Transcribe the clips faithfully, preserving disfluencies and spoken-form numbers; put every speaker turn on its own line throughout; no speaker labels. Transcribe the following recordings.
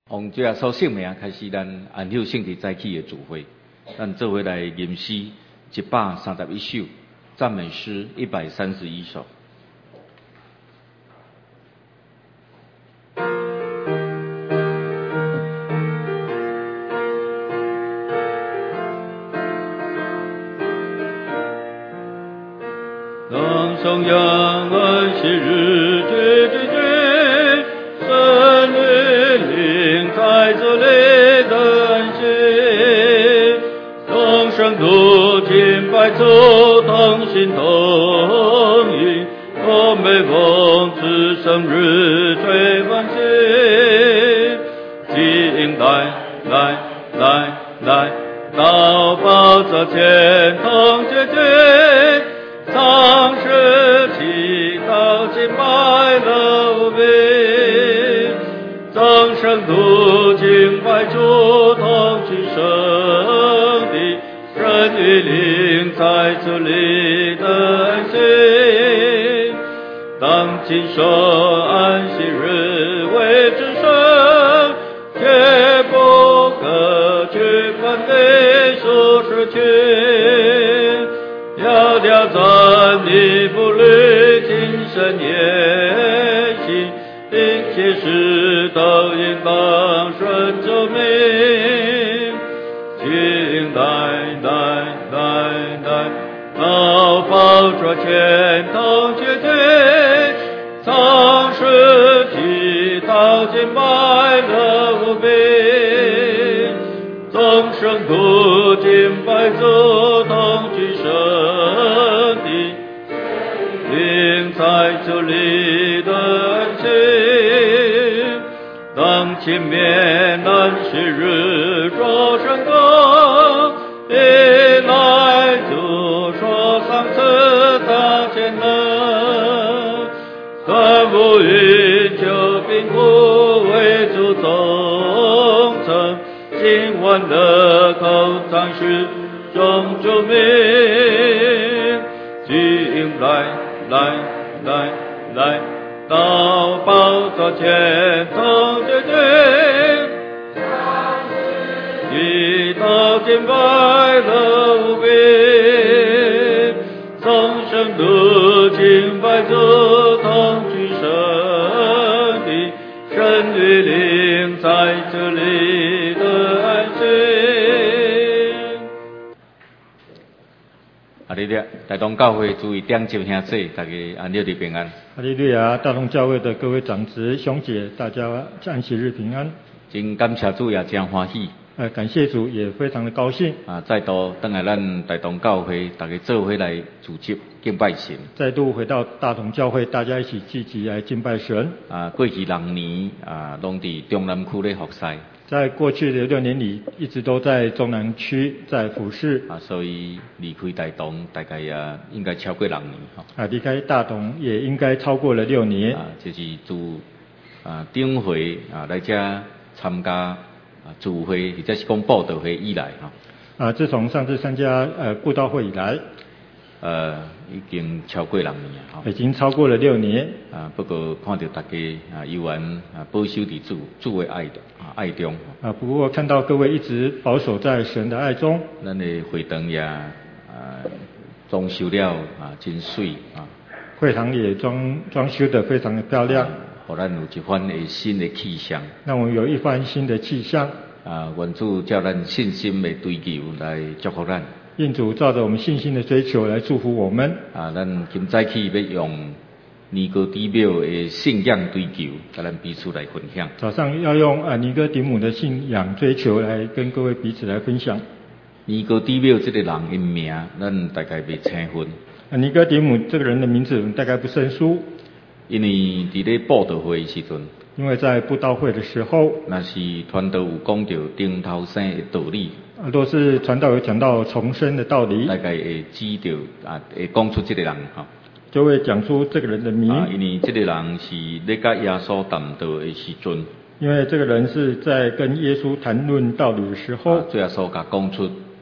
奉主耶稣圣名开始咱安休圣体早起的聚会，咱做伙来吟诗一百三十一首，赞美诗一百三十一首。
当颂扬恩昔日觉觉觉，神灵灵在这里等息，众生都敬拜主，同心同意，我每逢此生日最欢喜。敬来来来来，到宝座前同结结，唱诗祈祷敬拜乐无边，众生都敬拜主，同去圣地，神与灵在这里等息。当今守安息日为至圣，绝不可去分别俗世群，要调整你不虑精神言行，一切事都应当顺主命。请来来来来，到宝座前同结结，唱诗祈祷敬拜乐无边，众生都敬拜主，同去圣地，灵在这里等息。当前面安息日说声歌，一来主说上次大见能，断无云就并不为主忠诚，今晚的口唱是众主名，请来来来来，到宝座前同结结，祈祷敬拜乐无边，众生都敬拜主，同去圣地，神与灵在这里的安息。
哈利路亚！大同教会诸位弟兄兄姊，大家安息日平安。
哈利路亚！大同教会的各位长子兄姐，大家安息日平安。
真感谢主，也真欢喜。
呃，感谢主，也非常的高兴。
啊，再度登来咱大同教会，大家做伙来组织敬拜神。
再度回到大同教会，大家一起聚集来敬拜神。
啊，过去六年啊，拢伫中南区咧服侍。
在过去的六年里，一直都在中南区在服侍。
啊，所以离开大同大概也应该超过六年吼。
啊，离开大同也应该超过了六年。
啊，就是自啊顶回啊来遮参加啊聚会或者是讲布道会以来吼。
啊，自从上次参加呃布道会以来，
呃，已经超过六年啊，
已经超过了六年。
啊，不过看到大家啊，依然啊保守伫主主的爱的啊爱中。
啊，不过看到各位一直保守在神的爱中。
咱的会堂也啊装修了啊真水啊。
会堂也装装修得非常的漂亮。
互咱有一番的新的气象。
让我们有一番新的气象。
啊，愿主照咱信心的追求来祝福咱。
愿主照着我们信心的追求来祝福我们。
啊，咱今早起要用尼哥底庙的信仰追求，甲咱彼此来分享。
早上要用啊尼哥底母的信仰追求来跟各位彼此来分享。
尼哥底庙这个人的名，咱大概未青分。
啊，尼哥底母这个人的名字大概不生疏。
因为伫咧布道会时阵，
因为在布道会的时候，
那是传道有讲到顶头生的道理。
啊，都是传道有讲到重生的道理。
大概会指到啊，会讲出这个人哈。
就会讲出这个人的名。
啊，因为这个人是咧甲耶稣谈道的时阵。
因为这个人是在跟耶稣谈论道理的时候，
主耶稣甲讲出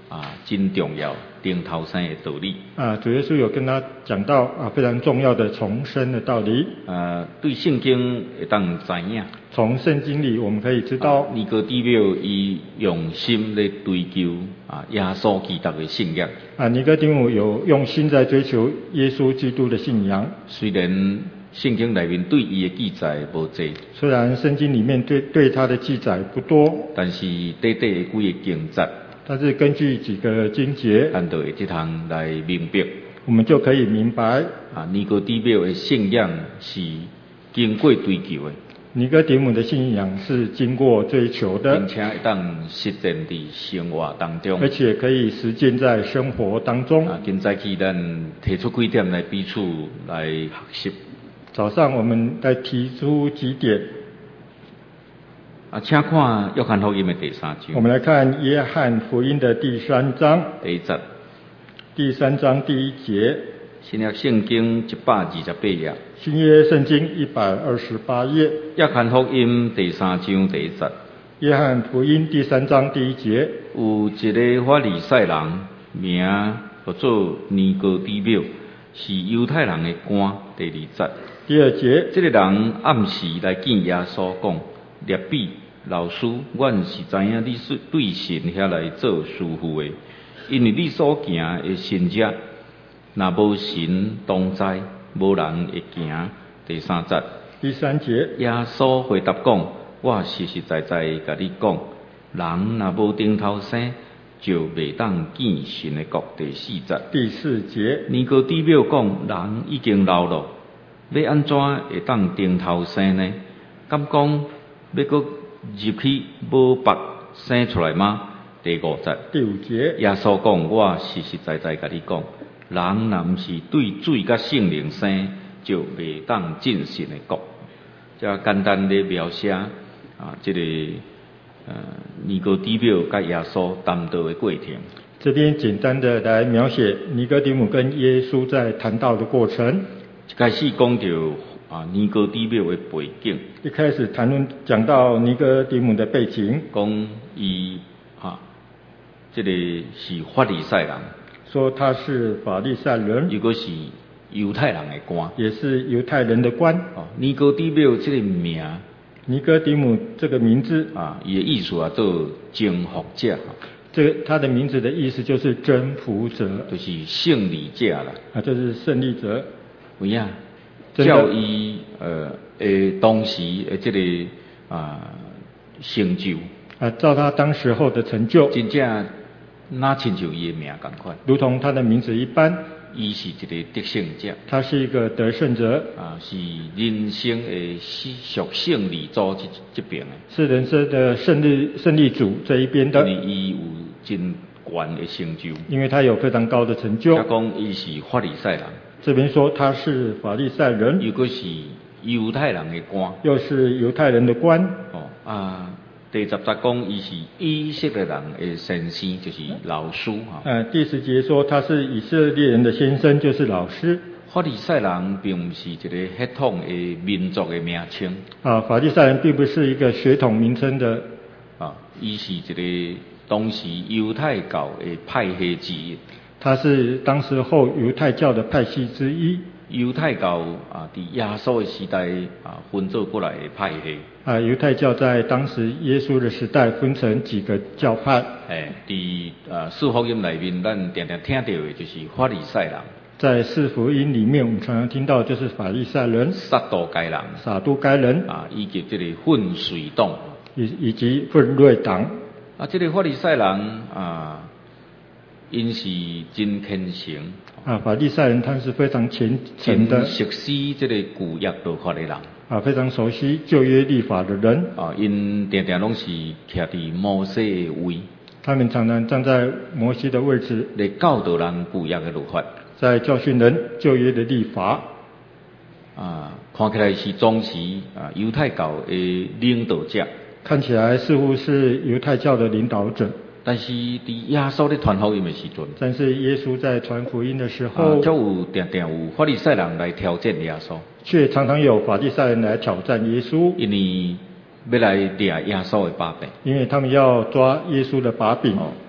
啊真重要顶头生的道理。
啊，主耶稣有跟他讲到啊非常重要的重生的道理。
呃，对圣经会当知影。
从圣经里我们可以知道，
啊、尼哥底母伊用心咧追求啊耶稣基督的信仰。
啊，尼哥底母有用心在追求耶稣基督的信仰。
虽然圣经内面对伊的记载无济，
虽然圣经里面对对他的记载不多，
但是短短的几个经节，
但是根据几个经节，
咱就会这趟来明白，
我们就可以明白
啊，尼哥底母的信仰是经过追求的，
尼哥底母的信仰是经过追求的，
并且会当实践在生活当中，
而且可以实践在生活当中。
啊，今早起咱提出几点来彼此来学习。
早上我们再提出几点。
啊，请看约翰福音的第三章。
我们来看约翰福音的第三章。
第一节。
第三章第一节。
新约圣经一百二十八页。
新约圣经一百二十八页。
约翰福音第三章第一节。
约翰福音第三章第一节。
有一个法利赛人，名叫做尼哥底母，是犹太人的官。第二节。
第二节，
这个人暗时来见耶稣讲：列比老师，阮是知影你是对神遐来做师傅的，因为你所行的神迹，若无神同在，无人会行。第三节。
第三节，
耶稣回答讲：我实实在在甲你讲，人若无顶头生，就袂当见神的国。第四节。
第四节，
尼哥底母讲：人已经老了。要安怎会当顶头生呢？敢讲要搁入去无腹生出来吗？第五节。
第五节。
耶稣讲：我实实在在甲你讲，人若毋是对水甲圣灵生，就袂当进神的国。这简单的描写啊，这个呃尼哥底母甲耶稣谈道的过程。
这边简单的来描写尼哥底母跟耶稣在谈道的过程。
一开始讲到啊尼哥底母的背景，
一开始谈论讲到尼哥底母的背景，
讲伊啊，这个是法利赛人，
说他是法利赛人，
如果是犹太人的官，
也是犹太人的官。
哦，尼哥底母这个名，
尼哥底母这个名字
啊，伊的意思啊，做征服者。
这个他的名字的意思就是征服者，
就是胜利者啦。
啊，就是胜利者。
有影，照伊呃诶当时诶这个啊成就
啊，照他当时候的成就，
真正哪亲像伊诶名同款，
如同他的名字一般，
伊是一个得胜者，
他是一个得胜者
啊，是人生诶世俗胜利组这这边诶，
是人生的胜利胜利组这一边的，
因为伊有真悬的成就，
因为他有非常高的成就。
他讲伊是法利赛人。
这边说他是法利赛人，
如果是犹太人的官，
又是犹太人的官。
哦啊，第十节讲伊是以色列人的先生，就是老师哈。
呃，第十节说他是以色列人的先生，就是老师。
法利赛人并不是一个血统的民族的名称。啊，
法利赛人并不是一个血统名称的。
啊，伊是一个当时犹太教的派系之一。
他是当时候犹太教的派系之一。
犹太教啊，伫耶稣的时代啊，分做过来的派系。
啊，犹太教在当时耶稣的时代分成几个教派。
诶，伫啊四福音内面，咱常常听到的就是法利赛人。
在四福音里面，我们常常听到就是法利赛人、
撒都该人、
撒都该人
啊，以及这个混水党，
以以及奋锐党。
啊，这个法利赛人啊。因是真虔诚
啊，法利赛人他是非常虔诚的，
熟悉这个旧约律法的人
啊，非常熟悉旧约律法的人
啊，因常常拢是徛伫摩西的位，
他们常常站在摩西的位置
来教导人旧约的律法，
在教训人旧约的律法
啊，看起来是总是啊犹太教的领导者，
看起来似乎是犹太教的领导者。
但是伫耶稣咧传福音的时阵，
但是耶稣在传福音的时候，
啊，就有常常有法利赛人来挑战耶稣，
却常常有法利赛人来挑战耶稣，
因为要来抓耶稣的把柄，
因为他们要抓耶稣的把柄。
哦，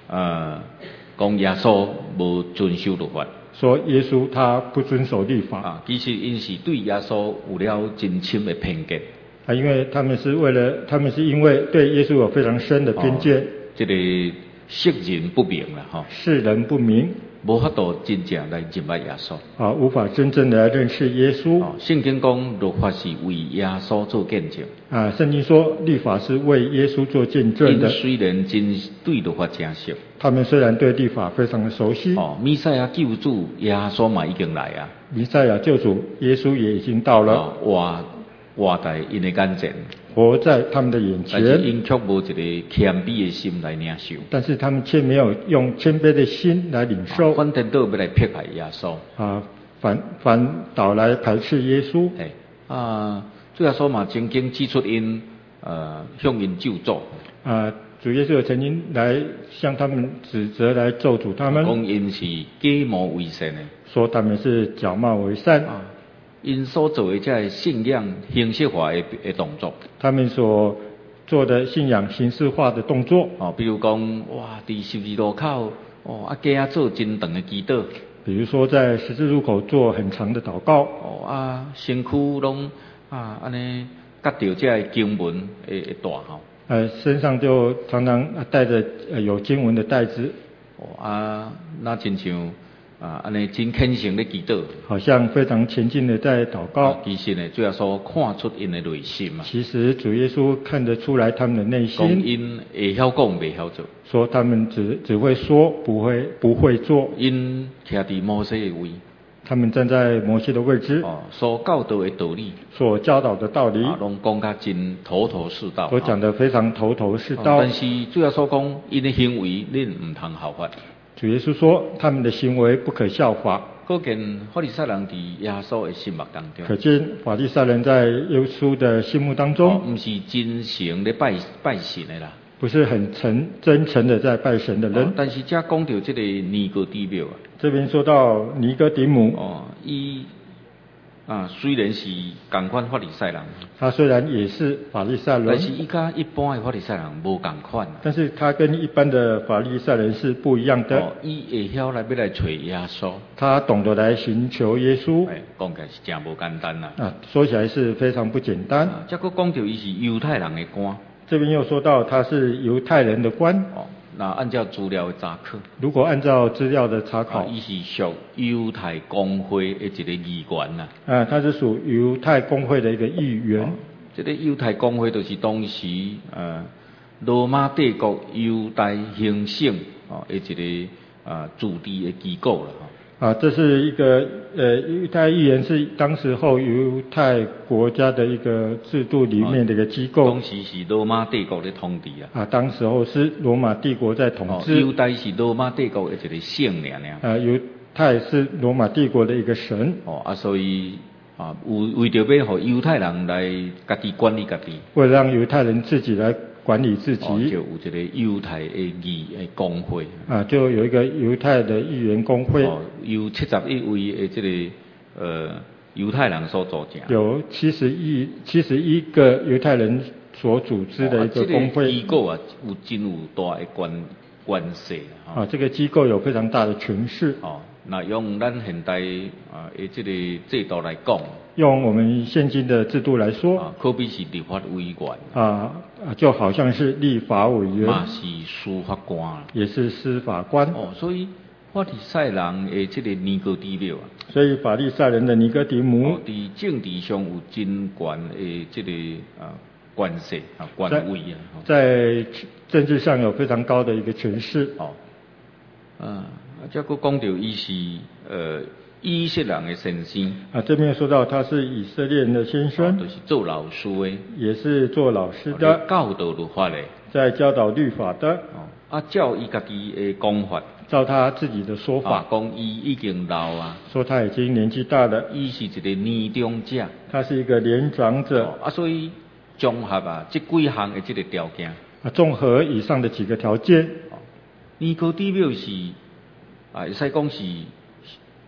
呃，讲耶稣无遵守律法。
说耶稣他不遵守律法
啊，其实因是对耶稣有了真深的偏见。
啊，因为他们是为了，他们是因为对耶稣有非常深的偏见。
哦、这个世人不明了哈。
世人不明，
无法度真正来认识耶稣。
啊，无法真正的来认识耶稣。
哦，圣经讲律法是为耶稣做见证。
啊，圣经说律法是为耶稣做见证的。
因虽然真对律法真熟，
他们虽然对律法非常的熟悉。
哦，弥赛亚救主耶稣嘛已经来啊。
弥赛亚救主耶稣也已经到了。
哦，活活在因的眼前。
活在他们的眼前，
但是因却无一个谦卑的心来领受。
但是他们却没有用谦卑的心来领受。
啊、反正都要来迫害耶稣。
啊，反反倒来排斥耶稣。
哎，啊，主耶稣嘛曾经指出因呃向因咒诅。
啊，主耶稣有曾经来向他们指责来咒诅他们。
讲因是假冒为善的。
说他们是假冒为善。
啊，因所做的这信仰形式化的的动作，
他们所做的信仰形式化的动作，
哦，比如讲，哇，伫十字路口，哦，啊，加啊做真长的祈祷，
比如说在十字路口做很长的祷告，
哦啊，身躯拢啊安尼夹着这经文的的带吼，
呃，身上就常常带着呃有经文的带子，
哦啊，那亲像。啊，安尼真虔诚的祈祷，
好像非常前进的在祷告。
啊、其实呢，主要说看出因的内心嘛。
其实主耶稣看得出来他们的内心。
讲因会晓讲，未晓做。
说他们只只会说，不会不会做。
因徛伫摩西的位。
他们站在摩西的位置。
哦，所教导的道理。
所教导的道理。
啊，拢讲甲真头头是道。
都讲得非常头头是道。
哦、但是主要所讲，因的行为恁唔通效法。
主耶稣说，他们的行为不可效法。
可见法利赛人伫耶稣的心目当中。
可见法利赛人在耶稣的心目当中，
唔、哦、是真诚的拜拜神的啦，
不是很诚真诚的在拜神的人。
哦、但是遮讲到这个尼哥底母啊，
这边说到尼哥底母，
哦，伊啊虽然是同款法利赛人，
他虽然也是法利赛人，
但是伊甲一般的法利赛人无同款。
但是他跟一般的法利赛人是不一样的。
哦，伊会晓来要来找耶稣，
他懂得来寻求耶稣。
哎，讲起来是真无简单啦。
啊，说起来是非常不简单。
啊，再佫讲到伊是犹太人的官。
这边又说到他是犹太人的官。
哦，那按照资料的查考，
如果按照资料的查考，
伊、啊、是属犹太公会的一个议员呐。
啊，他是属犹太公会的一个议员。哦，
这个犹太公会就是当时呃罗马帝国犹太行省哦的一个啊驻地的机构了哈。
啊，这是一个呃犹太议员是当时候犹太国家的一个制度里面的一个机构。
当时是罗马帝国的统治啊。
啊，当时候是罗马帝国在统治。
哦，犹太是罗马帝国的一个省尔尔。
啊，犹太是罗马帝国的一个神。
哦啊，所以啊为为着要让犹太人来家己管理家己。
为了让犹太人自己来管理自己，
哦、就有一个犹太的议的公会
啊，就有一个犹太的议员公会，
哦，由七十一位的这个呃犹太人所组成，
有七十一七十一个犹太人所组织的一个公会。
哦啊、这个机构啊，有真有大的关关系
啊，这个机构有非常大的权势。
哦，那用咱现代啊的这个制度来讲。
用我们现今的制度来说，
啊，可比是立法委员
啊，就好像是立法委员，
嘛是司法官，
也是司法官。
哦，所以法利赛人的这个尼哥底母啊，
所以法利赛人的尼哥底母，
哦，在政治上有真悬的这个啊关系啊官位啊，
在政治上有非常高的一个权势。
哦，啊，再佫讲到伊是呃。以色列人的先生
啊，这边说到他是以色列人的先生，
哦、就是做老师的，
也是做老师的，
哦、教导律法的，
在教导律法的。
哦，啊，照伊家己的讲法，
照他自己的说法，
讲伊已经老啊，
说他已经年纪大了，
伊是一个年长者，
他是一个年长者，
哦、啊，所以综合啊，这几项的这个条件，
啊，综合以上的几个条件，
尼哥底母是啊，会使讲是。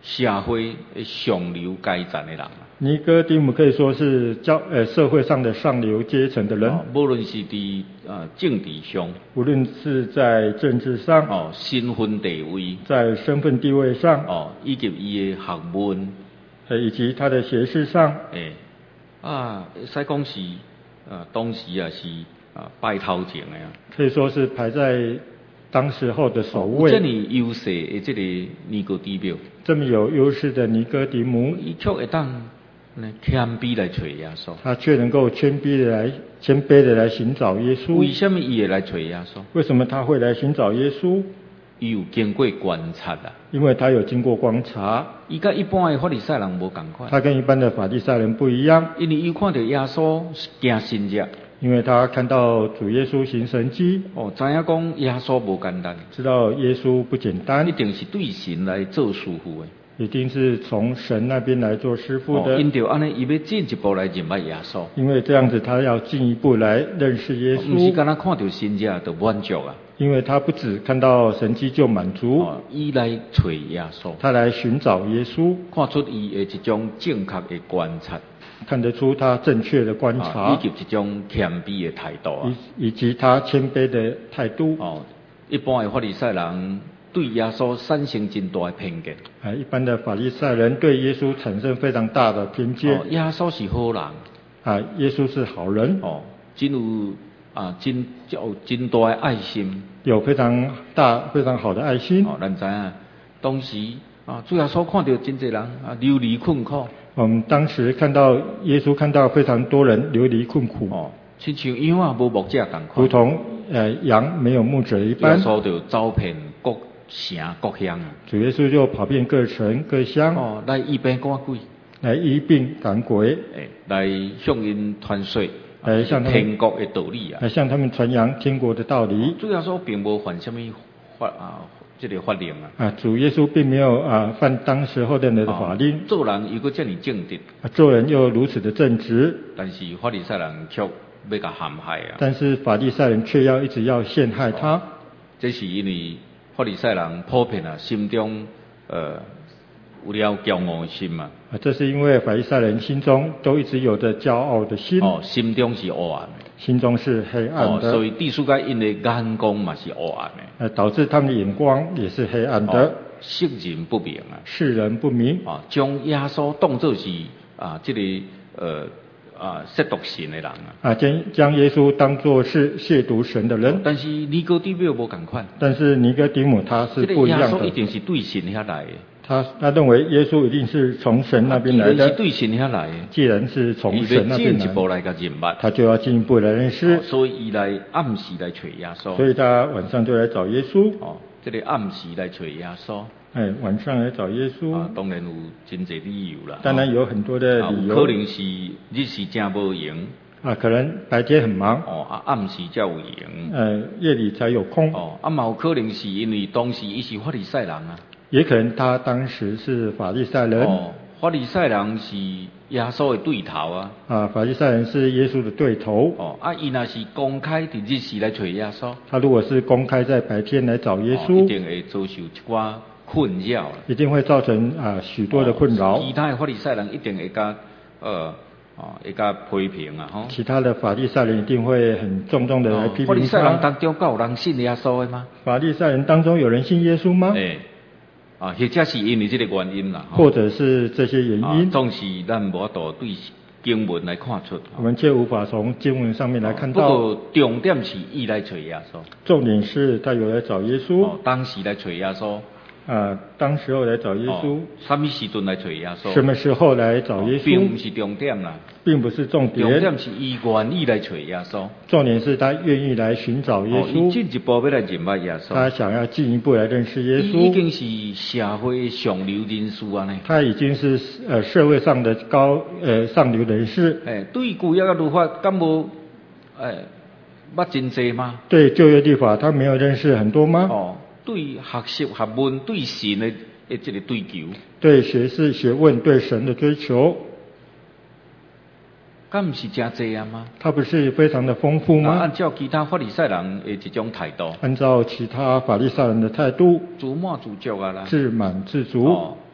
社会的上流阶层的人啊。
尼哥底母可以说是教呃社会上的上流阶层的人，
哦，无论是伫呃政治上，
无论是在政治上，
哦，身份地位，
在身份地位上，
哦，以及伊的学问，
呃以及他的学识上，
诶、啊，会使讲是呃当时也是啊拜头前的啊。
可以说是排在当时候的首
有这
位。
么优势的这个尼哥底母，
这么有优势的尼哥底母，
伊却会当呢谦卑来找耶稣。
他却能够谦卑的来谦卑的来寻找耶稣。
为什么伊会来找耶稣？
为什么他会来寻找耶稣？
伊有经过观察啊。
因为他有经过观察，
伊甲一般的法利赛人无共款。
他跟一般的法利赛人不一样，
因为伊看到耶稣行神迹，
因为他看到主耶稣行神迹，
哦，知影讲耶稣无简单，
知道耶稣不简单，
一定是对神来做师傅的。
一定是从神那边来做师傅的。
哦，因着安尼，伊要进一步来认识耶稣。
因为这样子，他要进一步来认识耶
不是
稣。
干那看到神迹就满足啊。
因为他不只看到神迹就满足，
哦，伊来找耶稣，
他来寻找耶稣，
看出伊的一种正确的观察，
看得出他正确的观
啊，
察，
以及一种谦卑的态度啊。
以以及他谦卑的态度。
哦，一般的法利赛人对耶稣产生真大的偏见。
啊，一般的法利赛人对耶稣产生非常大的偏见。
哦，耶稣是好人。
啊，耶稣是好人。
哦，真有啊，真有真大的爱心。
有非常大、非常好的爱心。
哦，咱知影，当时啊，主耶稣看到真侪人啊流离困苦。
我们当时看到耶稣看到非常多人流离困苦。
哦，亲像羊啊无牧者同款。
如同呃羊没有牧者一般。
耶稣就走遍各城各乡啊。
主耶稣就跑遍各城各乡。
哦，来医病赶鬼。
来医病赶鬼。
诶，来向因传说。
来向他们
天国的道理啊，
来向他们传扬天国的道理。
主耶稣并无犯什么法啊，这个法令啊。
啊，主耶稣并没有啊犯当时候的人的法令。
哦，做人又搁这么正直。
啊，做人又如此的正直。
但是法利赛人却要甲陷害啊。
但是法利赛人却要一直要陷害他。
哦，这是因为法利赛人普遍啊心中呃有了骄傲的心嘛。
啊，这是因为法利赛人心中都一直有着骄傲的心。
哦，心中是黑暗的。
心中是黑暗的。
哦，所以地书界因的眼光嘛是黑暗的。
呃，导致他们的眼光也是黑暗的。
哦，世人不明啊。
世人不明。
啊，将耶稣当作是啊这个呃啊亵渎神的人啊。
啊，将将耶稣当作是亵渎神的人。
但是尼哥底母无共款。
但是尼哥底母他是不一样的。
这个耶稣一定是对神遐来的。
他他认为耶稣一定是从神那边来的。
既然是对神遐来的。
既然是从神那边来的。
进一步来甲认捌。
他就要进一步来认识。
哦，所以伊来暗时来找耶稣。
所以他晚上就来找耶稣。
哦，这个暗时来找耶稣。
哎，晚上来找耶稣。
啊，当然有真侪理由啦。
当然有很多的理由。
啊，可能是日时正无闲。
啊，可能白天很忙。
哦，啊，暗时才有闲。
呃，夜里才有空。
哦，啊，嘛有可能是因为当时伊是法利赛人啊。
也可能他当时是法利赛人。
哦，法利赛人是耶稣的对头啊。啊，
法利赛人是耶稣的对头。
哦，啊，伊若是公开伫日时来找耶稣。
他如果是公开在白天来找耶稣。
哦，一定会遭受一寡困扰。
一定会造成啊许多的困扰。
哦，其他的法利赛人一定会甲呃。哦，会甲批评啊，吼！
其他的法利赛人一定会很重重的来批评他。
法利赛人当中有人信耶稣的吗？
法利赛人当中有人信耶稣吗？
诶，啊，或者是因为这个原因啦，
或者是这些原因。
总是咱无法度对经文来看出。
我们却无法从经文上面来看到。
不过重点是伊来找耶稣。
重点是他有来找耶稣。
哦，当时来找耶稣。
啊，当时候来找耶稣。
什么时阵来找耶稣？
什么时候来找耶稣？
并不是重点啦。
并不是重点。
重点是伊愿意来找耶稣。
重点是他愿意来寻找耶稣。
伊进一步要来认识耶稣。
他想要进一步来认识耶稣。
已经是社会上流人士啊呢。
他已经是呃社会上的高呃上流人士。
诶，对旧约嘅律法，敢无诶捌真济吗？
对旧约律法，他没有认识很多吗？
哦。对学习学问对神的诶这个追求，
对学识学问对神的追求，
敢不是真这样吗？
他不是非常的丰富吗？
啊，按照其他法利赛人的这种态度，
按照其他法利赛人的态度，
自满自足啊啦，
自满自足。
哦，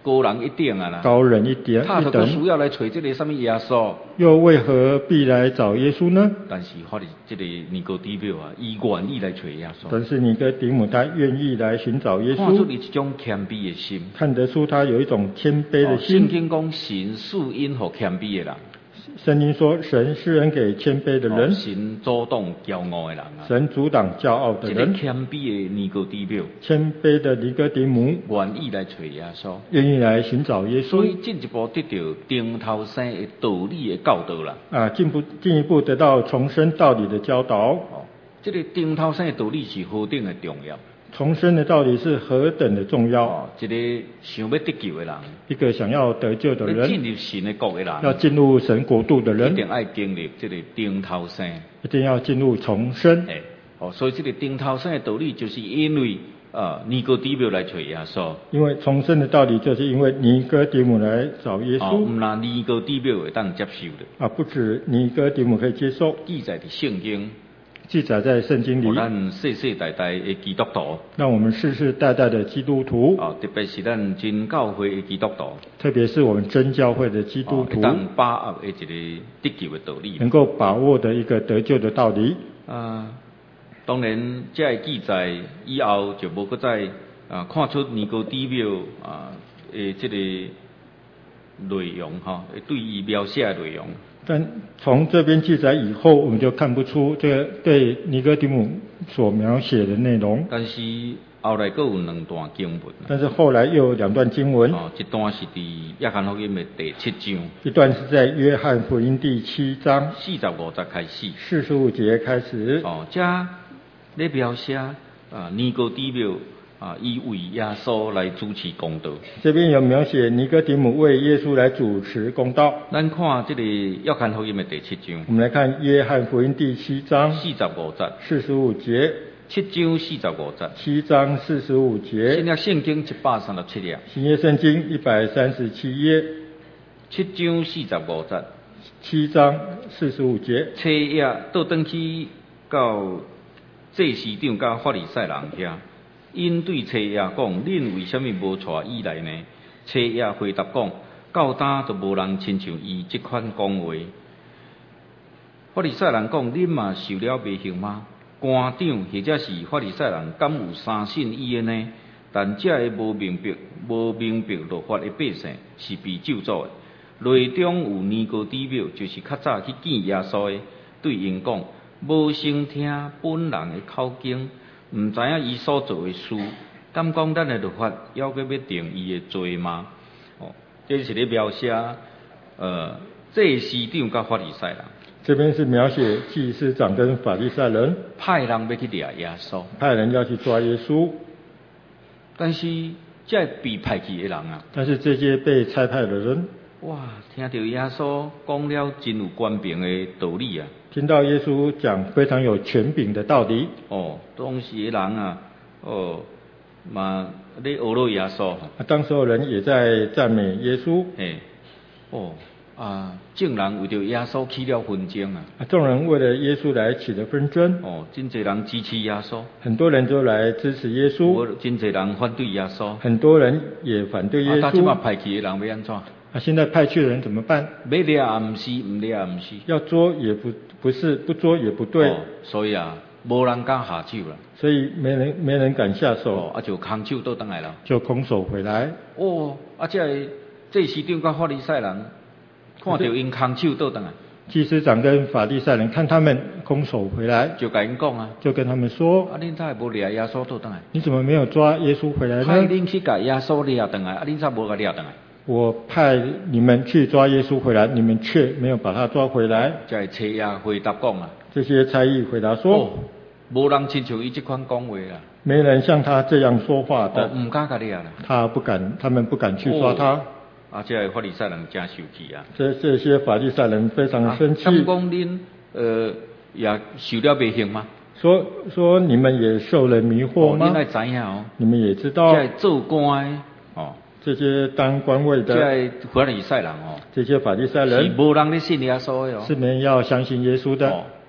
高人一等啊啦，
高人一点
他就
一等，
需要来找这个什么耶稣，
又为何必来找耶稣呢？
但是法利这个尼哥底母啊，伊愿意来找耶稣，
但是尼哥底母他愿意来寻找耶
看出
稣，
你这种谦卑的心。
看得出他有一种谦卑的
哦圣
心。
经讲神赐恩给谦卑的人，
圣经说，神施恩给谦卑的
哦
人，
神阻挡骄傲的人啊。
神阻挡骄傲的
这个
人。
谦卑的尼哥底母
谦卑的尼哥底母
愿意来找耶稣，
愿意来寻找耶
所以
稣，
进一步得到顶头生的道理的教导啦。
啊，进步进一步得到重生道理的教导。
哦，这个顶头生的道理是何等的重要。
重生的道理是何等的重要！
哦，一个想要得救的人，
一个想要得救的
要进
人，
入神的国的
要
人，
进入神国度的人，
一定爱经历这个顶头生。
一定要进入重生。
哎，哦，所以这个顶头生的道理，就是因为呃尼哥底母来找耶稣，
因为重生的道理，就是因为尼哥底母来找耶
哦，
稣
唔那尼哥底母会当接受的，
啊，不止尼哥底母可以接受，
记载的圣经，
记载在圣经
互
里，
咱世世代代的基督徒。
让我们世世代代的基督徒，
哦，特别是咱真教会的基督徒，
特别是我们真教会的基督
哦，会
徒，
当把握的一个得救的道理。
能够把握的一个得救的道理。
啊，当然，这个记载以后就无搁再啊看出尼哥底母啊诶这个内容哈，对伊描写的内容。
但从这边记载以后，我们就看不出这个对尼哥底母所描写的内容。
但是后来佫有两段经文，
但是后来又有两段经文，
哦，一段是伫约翰福音的第七章
一段是在约翰福音第七章
四十五节开始。
四十五节开始，
哦，这咧描写啊尼哥底母啊，伊为耶稣来主持公道。
这边有描写尼哥底母为耶稣来主持公道。
咱看这个约翰福音的第七章
我们来看约翰福音第七章
四十五节，
四十五节，
七章四十五节，
七章四十五
新
节，
约圣经一百三十七页，
新约圣经一百三十七页，
七章四十五节，
七章四十五节，
车页倒转去到祭司长甲法利赛人遐，因对车页讲：恁为什么无带伊来呢？车页回答讲：到今都无人亲像伊即款讲话。法利赛人讲：恁嘛受了迷信吗？官长或者是法利赛人，敢有相信伊的呢？但这个无明白、无明白律法的百姓是被咒诅的。内中有尼哥底母，就是较早去见耶稣的，对因讲：无先听本人的口经，毋知影伊所做的事，敢讲咱的律法要搁要定伊的罪吗？哦，这是咧描写呃祭司长甲法利赛人。
这边是描写祭司长跟法利赛人
派人要去抓耶稣，
派人要去抓耶稣，
但是这被派去的人啊，
但是这些被差派的人
哇，听到耶稣讲了真有官柄的道理啊！
听到耶稣讲非常有权柄的道理，
哦，当时的人啊，哦，嘛咧学了耶稣，
啊当时候人也在赞美耶稣，
嘿，哦啊，众人为着耶稣起了纷争啊，
啊众人为了耶稣来起了纷争，
哦，真侪人支持耶稣，
很多人都来支持耶稣，
有真侪人反对耶稣，
很多人也反对耶
啊，他即马
稣。
派去的人要安怎？
啊，现在派去的人怎么办？
要掠也毋是，毋掠也毋是。
要捉也不不是，不捉也不对，
哦，所以啊，无人敢下手啦。
所以没人没人敢下
哦
手，，
啊就空手倒转来了。
就空手回来。
哦，啊这个这市长甲法利赛人看到因空手倒转来，
祭司长跟法利赛人看他们空手回来，
就甲因讲啊，
就跟他们说
啊恁才会无掠耶稣倒转来？：“
你怎么没有抓耶稣回来呢？
派恁去甲耶稣掠转来，啊恁才无甲掠转来？
我派你们去抓耶稣回来，你们却没有把他抓回来。
才会车呀回答讲啊，”
这些差役回答说
哦，无人亲像伊即款讲话啦，：“
没人像他这样说话
哦
的，
毋敢甲掠啦。
他不敢，他们不敢去抓他。
哦啊，这个法利赛人真生气啊。
这这些法利赛人非常的生气，
敢讲恁呃也受了迷信吗？
说说你们也受了迷惑
哦，恁
吗？
爱知影哦，
你们也知道
这做官的哦，
这些当官位
这
的
法利赛人哦，
这些法利赛
是
人
无人咧信耶稣的哦。
是没人要相信耶稣的。
哦，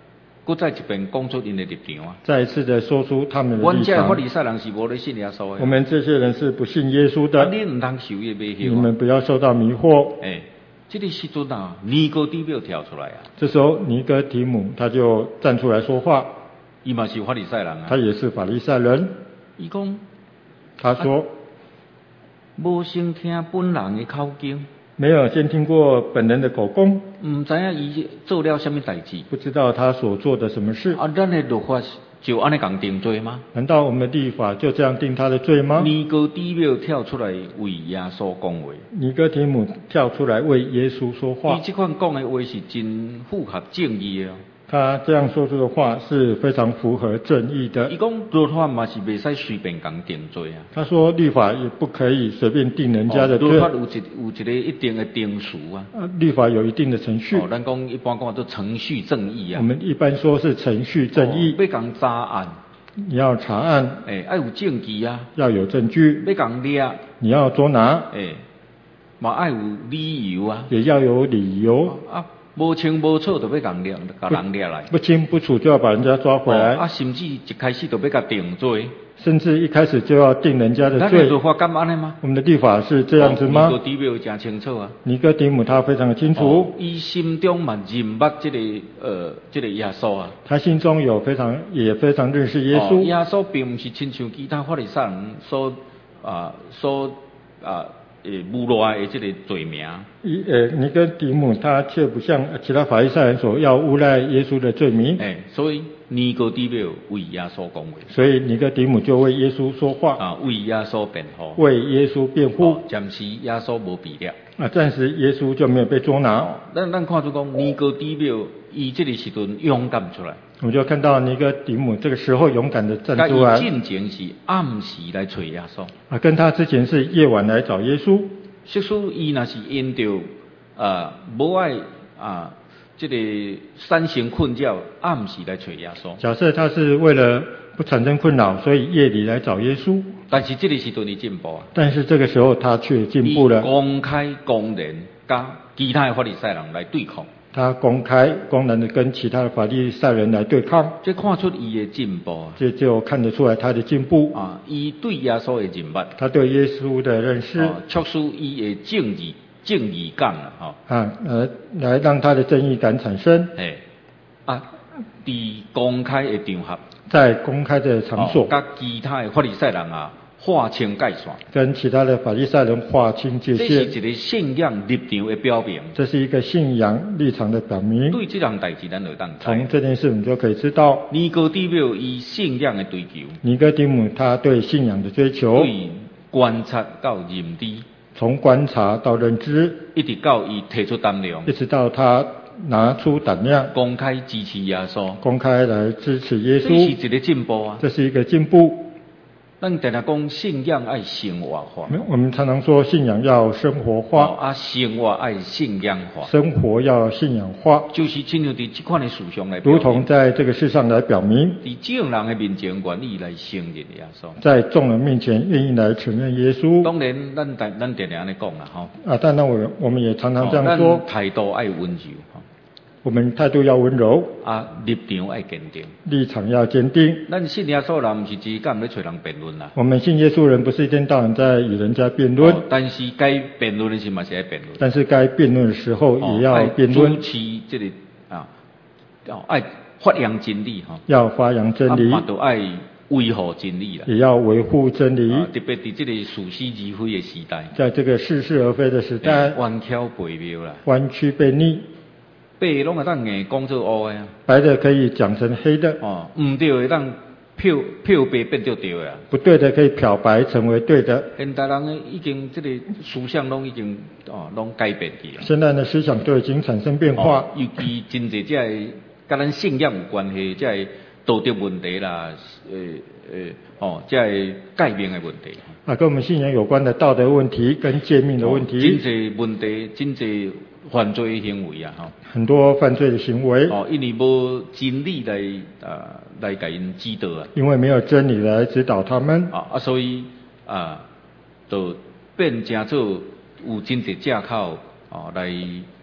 搁再一遍讲出因的立场啊。
再一次的说出他们的
阮这法
立场。
利赛人是无咧信耶稣的。
我们这些人是不信耶稣的，
啊，你唔通受伊迷
你
惑啊。
们不要受到迷惑。
哎，这个时阵啊，尼哥底母跳出来啊，
这时候尼哥底母他就站出来说话，
伊嘛是法利赛人啊。
他也是法利赛人。
伊讲，
他说，
无先听本人的口经，
没有先听过本人的口供，
唔知影伊做了什么代志。
不知道他所做的什么事。
啊，咱的律法就安尼共定罪吗？
难道我们的立法就这样定他的罪吗？
尼哥底母跳出来为耶稣讲话，
尼哥底母跳出来为耶稣说话
伊，这款讲的话是真符合正义的哦。
他这样说出的话是非常符合正义的
伊。讲律法嘛是袂使随便共定罪啊。
他说律法也不可以随便定人家的
哦、律
罪，
法有一有一个一定的定数啊。
啊律法有一定的程序。
哦，咱讲一般讲做程序正义啊。
我们一般说是程序正义，
哦、要共查案，
你要查案，
诶、欸，要有证据啊。
要有证据，
要共抓，
你要捉拿，
诶、欸，嘛要有理由啊。
也要有理由，
啊，无清无楚就要共抓，甲人抓来。
不清不楚就要把人家抓回来，
哦、啊，甚至一开始就要甲定罪。
甚至一开始就要定人家的
咱
罪。
律法敢安尼吗？
我们的立法是这样子吗？
尼哥底母真清楚啊。
尼哥底母他非常的清楚，
伊、哦、心中嘛认捌这个呃这个耶稣啊。
他心中有非常也非常认识耶稣。
哦、耶稣并不是亲像其他法利赛人所啊所啊诶侮辱的这个罪名。
一呃，尼哥底母他却不像其他法利赛人所要诬赖耶稣的罪名。
诶，所以尼哥底母为耶稣讲话。
所以尼哥底母就为耶稣说话。
啊，为耶稣辩护。
为耶稣辩护。
哦、暂时耶稣无被抓。
啊，暂时耶稣就没有被捉拿。
哦、咱咱看出讲尼哥底母伊这个时阵勇敢出来。
我们就看到尼哥底母这个时候勇敢的站出来。
他进前是暗时来找耶稣。
啊，跟他之前是夜晚来找耶稣。
即使伊若是因着啊无爱啊这个产生困扰，暗时来找耶稣。
假设他是为了不产生困扰，所以夜里来找耶稣。
但是这个时阵伊进步啊。
但是这个时候他却进步了。
公开公然甲其他的法利赛人来对抗。
他公开公然的跟其他的法利赛人来对抗。
这看出伊的进步啊。
这就看得出来他的进步
啊，伊对耶稣的认捌。他
对耶稣的认识。
啊，促使伊的正义正义感啊，哈。
啊，呃，来让他的正义感产生。
哎，啊，伫公开的场合。在
公开的场所。
甲、哦、其他的法利赛人啊。划清界线，
跟其他的法利赛人划清界限。
这是一个信仰立场的表明。
这是一个信仰立场的表明。
对这样代志，咱就当
从这件事，我们就可以知道，
尼哥底母以信仰的追求。
尼哥底母他对信仰的追求。
对观察到认知。
从观察到认知，
一直到伊提出胆量，
一直到他拿出胆量，
公开支持耶稣，
公开来支持耶稣。
这是一个进步啊！
这是一个进步。
咱常常讲信仰爱生活化，
我们常常说信仰要生活化，
哦、啊，生活爱信仰化，
生活要信仰化，
就是亲像伫这款的事上来，
如同在这个世上来表明，
伫众人的面前愿意来承认耶稣，
在众人面前愿意来承认耶稣。
当然，咱咱咱常常安尼讲啦，吼。
啊，当然我我们也常常这样说，
哦、态度爱温柔，
我们态度要温柔，
啊，立场爱坚定，
立场要坚定。
咱信耶稣人，不是只干咧找人辩论啦。
我们信耶稣人不是一天到晚在与人家辩论、
哦，但是该辩论的时嘛是爱辩论。
但是该辩论的时候也要辩论。
主持这个啊，哦，爱发扬真理哈。
要发扬真理。
啊，都爱维护真理啦。
也要维护真理。
啊、特别伫这个似是而非的时代。
在这个似是而非的时代。
弯曲背谬啦。
弯曲背逆。
白拢会当硬讲做黑的啊，
白的可以讲成黑的。
哦，唔对的当漂漂白变做对的啊。
不对的可以漂白成为对的。
现代人已经这个思想拢已经哦拢改变去了。
现在的思想都已经产生变化。
哦、尤其真侪这系甲咱信仰有关系，这系道德问题啦，呃呃哦，这系界面的问题。
啊，跟我们信仰有关的道德问题跟诫命的问题。
哦、真侪问题，真侪犯罪行为啊，吼。
很多犯罪的行为。
哦，因为无真理来啊来甲因指导啊。
因为没有真理来指导他们。
啊啊，所以啊，就变成做有真侪借口哦来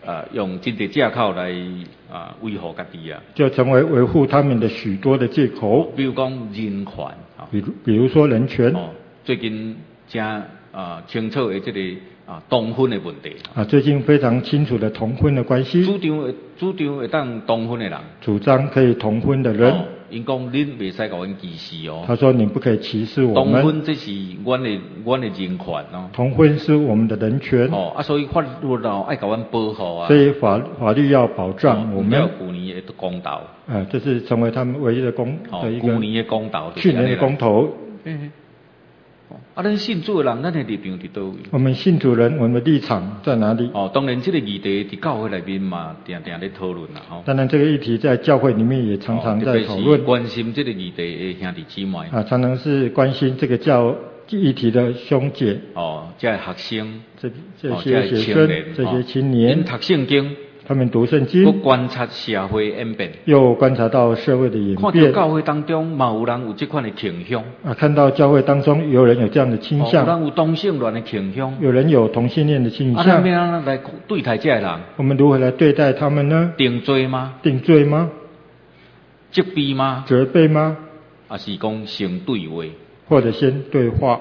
啊用真侪借口来啊维护家己啊。
就成为维护他们的许多的借口。
比如讲人权啊，
比如比如说人权。
哦，最近正啊清楚的这个啊同婚的问题。
啊，最近非常清楚的同婚的关系。
主张会主张会当同婚的人。主
张可以同婚的人。哦，
因讲恁袂使甲阮歧视哦。
他说你不可以歧视我们。
同婚这是阮的阮的人权哦。
同婚是我们的人权。
哦，啊，所以法律哦爱甲阮保护啊。
所以法法律要保障我们。
要旧年的公投。
啊，这是成为他们唯一的公的一个。
旧年的公投。
去年的公投。
嗯。啊，咱信主的人，咱的立场伫倒位？
我们信主人，我们的立场在哪里？
哦，当然，这个议题伫教会里面嘛，定定咧讨论啦，吼。
当然，这个议题在教会里面也常常在讨论。
哦、关心这个议题的兄弟姊妹。
啊，常常是关心这个教议题的兄姐。
哦，这些学生，
这这些学生，这些青年，
因读圣经。
他们读圣经，
观察社会演变，
又观察到社会的演变。
看到教会当中，嘛有人有这款的倾向。
啊，看到教会当中有人有这样的倾向。
哦、有人有同性恋的倾向。
有人有同性恋的倾向。
啊，咱要来对待这些人？
我们如何来对待他们呢？
定罪吗？
定罪吗？
责备吗？
责备吗？
还是讲先对话？
或者先对话？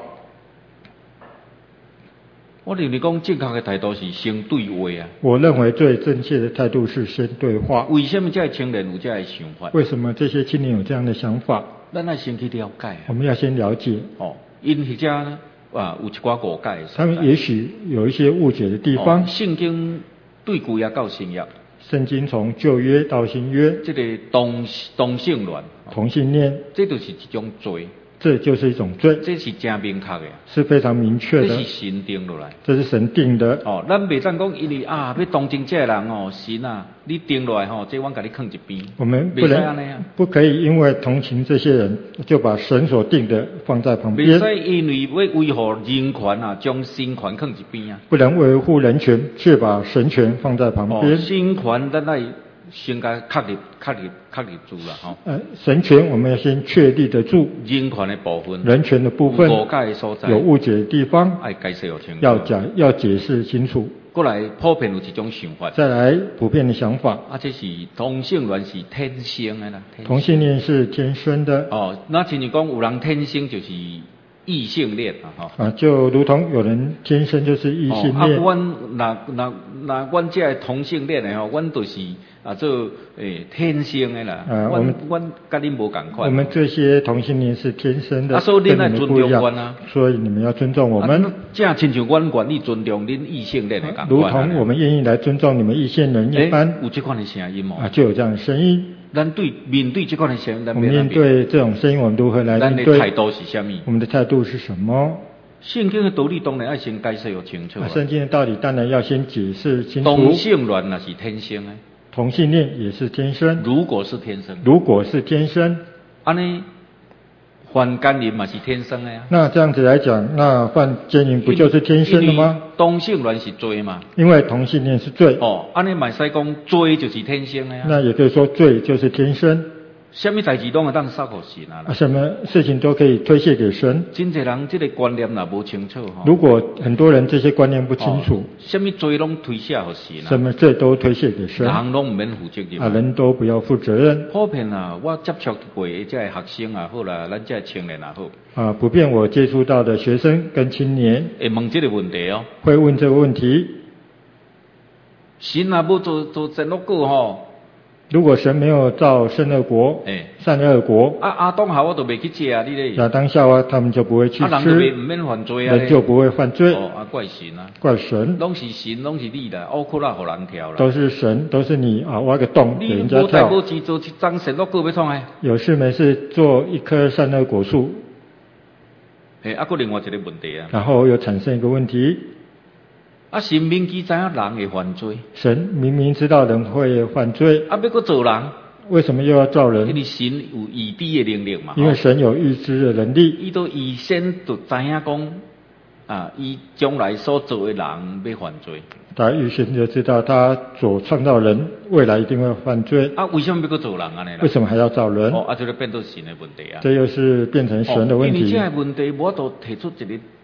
我认为讲正确的态度是先对话啊。
我认为最正确的态度是先对话。
为什么这些青年有这样的想法？
为什么这些青年有这样的想法？
咱要先去了解、啊。
我们要先了解。
哦，因迄只呢啊有一寡误解。
他们也许有一些误解的地方。
哦、圣经对旧约到新约。
圣经从旧约到新约。
这个同同性恋。
同性恋。
这就是一种罪。
这就是一种罪，
这是真明确的，
是非常明确的。
这是神定落来，
这是神定的。
哦，咱袂当讲因为啊要同情这个人哦，神啊，你定落来吼，这阮甲你放一边。
我们不能不可以因为同情这些人，就把神所定的放在旁边。
袂使因为要维护人权啊，将神权放一边啊。
不能维护人权，却把神权放在旁边。
哦、神权咱来先甲确立、确立、确立住啦，吼。
呃，神权我们要先确立得住。
人权的部分。
人权的部分。
有误解的所在。
有误解的地方。
爱解释清楚。
要讲要解释清楚。
过来普遍有一种想法。
再来普遍的想法。
啊，这是同性恋是天生的啦。
同性恋是天生的。
哦，那亲像讲有人天生就是异性恋啊，吼。
啊，就如同有人天生就是异性恋。
哦、啊，阮那那那阮这个同性恋的吼，阮就是。啊，做诶天生的啦，
呃，我们
阮甲恁无共款。
我们这些同性恋是天生的，
啊，所以恁要尊重阮啊。
所以你们要尊重我们。
啊，正亲像阮愿意尊重恁异性恋的共款。
如同我们愿意来尊重你们异性人一般。
有这款的声音哦。
啊，就有这样的声音。
咱对面对这款的声音，咱
面对这种声音，我们如何来面对？
咱的态度是什么？
我们的态度是什么？
圣经的道理当然要先解释要清楚。
啊，圣经的道理当然要先解释清楚。
同性恋那是天生的。
同性恋也是天生。
如果是天生。
如果是天生，
安尼犯奸淫嘛是天生的呀、啊。
那这样子来讲，那犯奸淫不就是天生的吗？
同性恋是罪嘛。
因为同性恋是罪。
哦，安尼嘛使讲罪就是天生的呀、啊。
那也可以说罪就是天生。
什么代志拢会当撒给神啊？
什么事情都可以推卸给神。
真侪人这个观念也无清楚哈。
如果很多人这些观念不清楚，
什么罪拢推卸给神啊？
什么罪都推卸给神。
人拢唔免负责任
啊，人都不要负责任。
普遍啊，我接触过的这学生啊，好啦，咱这青年也好。
啊，普遍我接触到的学生跟青年
会问这个问题哦。
会问这个问题。
神啊，要做做善恶果吼。
如果神没有造善恶国，
欸、
善恶国，
啊阿当夏娃都未去吃啊，你咧？
亚当夏娃他们就不会去吃，
啊、人就唔免犯罪啊，
人就不会犯罪。
哦，啊怪神啊，
怪神，
拢是神，拢是你啦，乌窟啦，互人跳啦。
都是神，都是你啊，挖个洞给人家跳。
你无代无志做一张善恶果要创诶？
有事没事做一棵善恶果树。
诶，啊，个另外一个问题啊。
然后又产生一个问题。
啊，神明知知影人会犯罪。
神明明知道人会犯罪。
啊，要搁做人。
为什么又要造人？
因为神有预知的能力嘛。
因为神有预知的能力。
伊都预先就知影讲，啊，伊将来所做的人要犯罪。
他预先就知道他所创造人未来一定会犯罪。
啊，为什么要搁做人安尼啦？
为什么还要造人？
哦，啊，这个变做神的问题啊。
这又是变成神的问题。
哦、因为这个问题，我都提出一个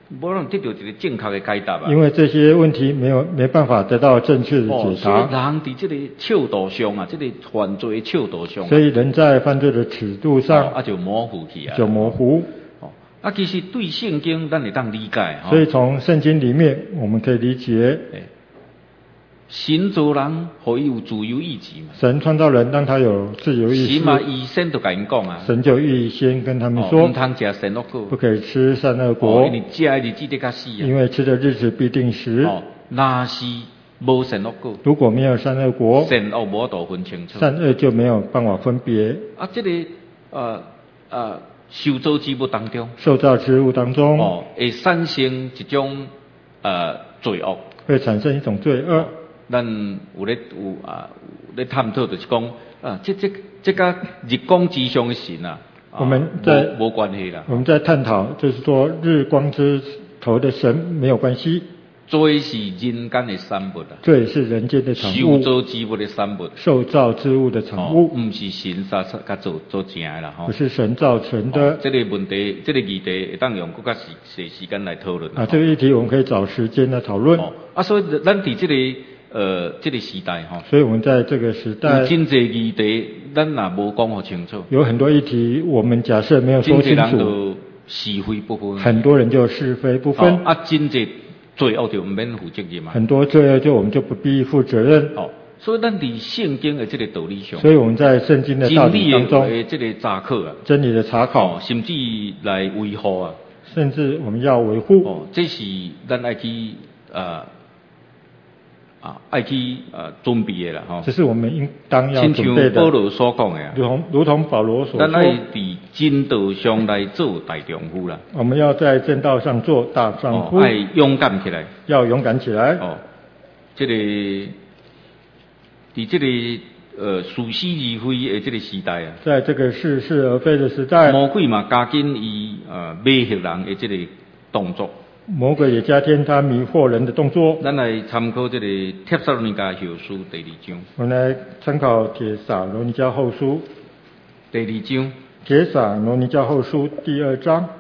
无能得到一个正确的解答啊。
因为这些问题没有没办法得到正确的
哦，
解
所以
答，
人伫这个尺度上啊，这个犯罪的尺度上啊，
所以人在犯罪的尺度
哦
上
啊就模糊去啊，
就模糊。
哦，啊其实对圣经咱会当理解哈。
所以从圣经里面我们可以理解，
哎神造人，互伊有自由意志嘛。
神创造人让他有自由意
神嘛，
识，
预先就甲因讲啊，
神就预先跟他们
哦，
说
唔通食善恶果，
不可以吃善恶
哦，
果
因，为食的日子得较死啊。
因为吃的日子必定死。
哦，若是无善恶果，
如果没有善恶果，
善恶无道分清楚。
善恶就没有办法分别。
啊，这个呃呃受造之物当中，
受造之物当中
哦，会产生一种呃罪恶。
会产生一种罪恶。
咱有咧有啊有咧探讨，就是讲啊，这这这甲日光之上的神啊，啊
我们在
无无关系啦。
我们在探讨，就是说日光之头的神没有关系，
罪是人间的产物啊，
罪是人间的产
受
物，
造之物的产物，
受造之物的产
哦，
物，
唔是神杀杀甲做做成的啦，吼、
不是神造成
哦
的。
这个问题，这个议题会当用更加时时时间来讨论
啊，这个议题我们可以找时间来讨论。
哦，啊，所以咱伫这个呃这个时代吼，
所以我们在这个时代
有真侪议题，咱若无讲好清楚，
有很多议题，我们假设没有
真侪人
说清楚，
就是非不分，
很多人就是非不分，
哦、啊，真侪罪恶就唔免负责任嘛。
很多罪恶就我们就不必负责任。
哦，所以咱伫圣经的这个道理上，
所以我们在圣经的道
真理
理当中，
的这个查考啊，
真理的查
哦
考，，
甚至来维护啊，
甚至我们要维护，
哦，这是咱爱去呃啊爱去呃准备的啦，吼、
这是我们应当要
亲
准备的。
像保罗所讲的啊，
如同如同保罗所
咱爱
说，
伫真道上来做大丈夫啦，
我们要在正道上做大丈
哦，
夫，
爱勇敢起来，
要勇敢起来。
哦，这个伫这个呃似是而非的这个时代啊，
在这个似是而非的时代，
魔鬼嘛加紧伊呃迷惑人的这个动作。
魔鬼也加添他迷惑人的动作。
咱来参考这个《帖撒罗尼迦后书》第二章，
我们来参考《帖撒罗尼迦后书》，
第二章
《帖撒罗尼迦后书》第二章，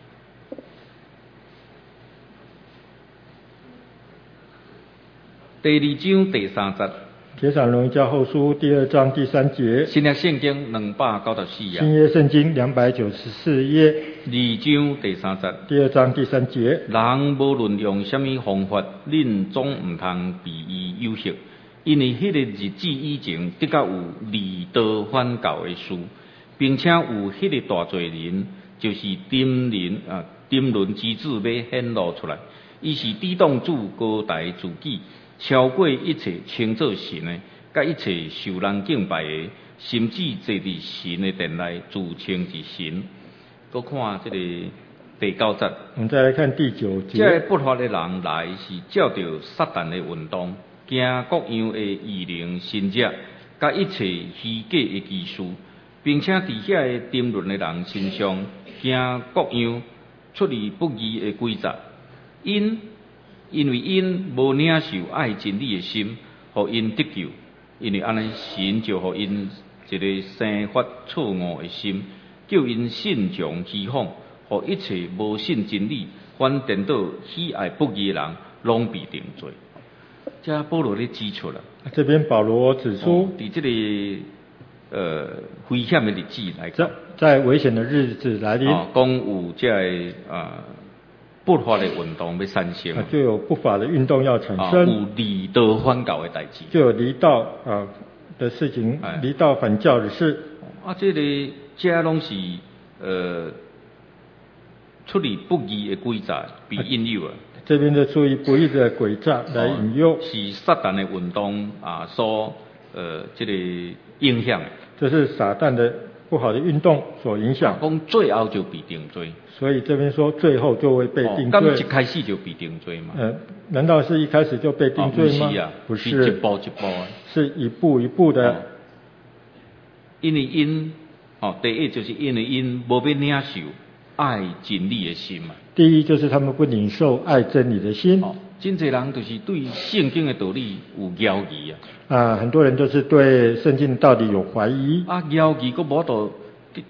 第二章第三节，
《帖撒罗尼迦后书》第二章第三节，
新约圣经两百九十四页，
新约圣经两百九十四页，
二章第三节。
第二章第三节。
人无论用什么方法，恁总毋通被伊诱惑，因为迄个日子以前的确有离道反教的事，并且有迄个大罪人，就是沉沦啊沉沦之子要显露出来。伊是抵挡主高台自己，超过一切称作神的，甲一切受人敬拜的，甚至坐伫神的殿内自称是神。搁看这个第九节。
我们再来看第九
这个
节，
不法的人来是照着撒旦的运动，行各样的异灵神者，甲一切虚假的技术，并且伫遐个沉沦的人身上行各样出离不义的诡诈。因因为因无领受爱真理的心，互因得救，因为安尼神就互因一个生发错误的心，叫因信从虚谎。互一切无信真理，反颠倒喜爱不义的人，拢被定罪。这保罗咧指出啦，
这边保罗指出
哦，伫、这个呃危险的日子来讲
在，在危险的日子来临，
哦，讲有这个呃不法的运动要产生，
啊，就有不法的运动要产
啊、
生，
有离道反教的代志。
就有离道啊的事情
哎，
离道反教的事。
啊，这个这拢是呃出离不义的诡诈被引诱啊。
这边的出于不义的诡诈来引诱，
哦是撒旦的运动啊所呃这个影响的。
这是撒旦的不好的运动所影响。
讲最后就被定罪，
所以这边说最后就会被定
哦，咁一
罪。
开始就被定罪嘛？
呃，难道是一开始就被定罪吗？
哦不是啊，
不
是一
是，
步一步啊。
是一步一步的。
哦因为因哦，第一就是因为因无要领受爱真理的心嘛。
第一就是他们不领受爱真理的心。
哦，真侪人就是对圣经的道理有怀疑啊。
啊，很多人都是对圣经的道理有怀疑。
啊，怀疑佫无到，